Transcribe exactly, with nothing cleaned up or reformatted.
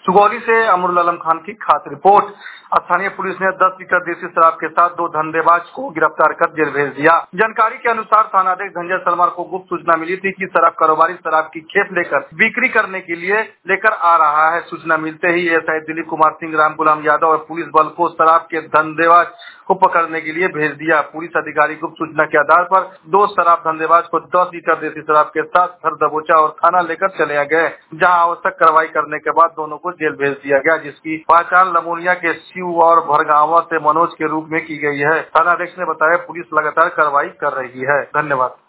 सुगौली से अमरुल आलम खान की खास रिपोर्ट। स्थानीय पुलिस ने दस लीटर देसी शराब के साथ दो धंधेबाज को गिरफ्तार कर जेल भेज दिया। जानकारी के अनुसार थानाध्यक्ष धनंजय सलमान को गुप्त सूचना मिली थी कि शराब कारोबारी शराब की खेप लेकर बिक्री करने के लिए लेकर आ रहा है। सूचना मिलते ही एएसआई दिलीप कुमार सिंह, राम गुलाम यादव और पुलिस बल को शराब के धंधेबाज को पकड़ने के लिए भेज दिया। पुलिस अधिकारी गुप्त सूचना के आधार पर दो शराब धंधेबाज को दस लीटर देसी शराब के साथ घर दबोचा और थाना लेकर चले गए, जहां आवश्यक कार्रवाई करने के बाद दोनों को जेल भेज दिया गया, जिसकी पहचान लमोनिया के शिव और भरगांवा से मनोज के रूप में की गई है। थानाध्यक्ष ने बताया पुलिस लगातार कार्रवाई कर रही है। धन्यवाद।